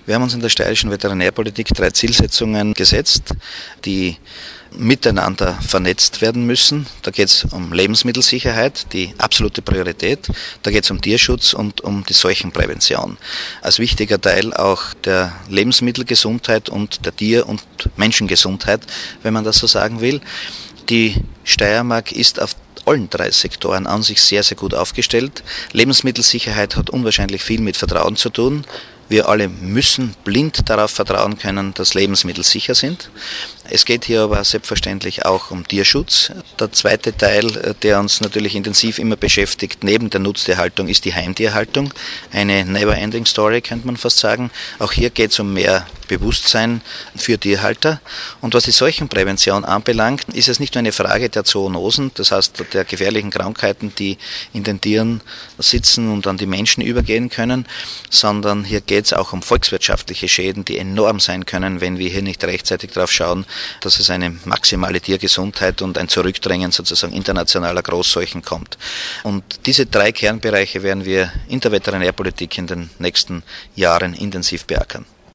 Wir haben uns in der steirischen Veterinärpolitik 3 Zielsetzungen gesetzt, die miteinander vernetzt werden müssen. Da geht es um Lebensmittelsicherheit, die absolute Priorität. Da geht es um Tierschutz und um die Seuchenprävention. Als wichtiger Teil auch der Lebensmittelgesundheit und der Tier- und Menschengesundheit, wenn man das so sagen will. Die Steiermark ist auf allen 3 Sektoren an sich sehr, sehr gut aufgestellt. Lebensmittelsicherheit hat unwahrscheinlich viel mit Vertrauen zu tun. Wir alle müssen blind darauf vertrauen können, dass Lebensmittel sicher sind. Es geht hier aber selbstverständlich auch um Tierschutz. Der zweite Teil, der uns natürlich intensiv immer beschäftigt, neben der Nutztierhaltung, ist die Heimtierhaltung. Eine never-ending story, könnte man fast sagen. Auch hier geht es um mehr Bewusstsein für Tierhalter. Und was die Seuchenprävention anbelangt, ist es nicht nur eine Frage der Zoonosen, das heißt der gefährlichen Krankheiten, die in den Tieren sitzen und an die Menschen übergehen können, sondern hier geht es auch um volkswirtschaftliche Schäden, die enorm sein können, wenn wir hier nicht rechtzeitig darauf schauen, dass es eine maximale Tiergesundheit und ein Zurückdrängen sozusagen internationaler Großseuchen kommt. Und diese 3 Kernbereiche werden wir in der Veterinärpolitik in den nächsten Jahren intensiv beackern.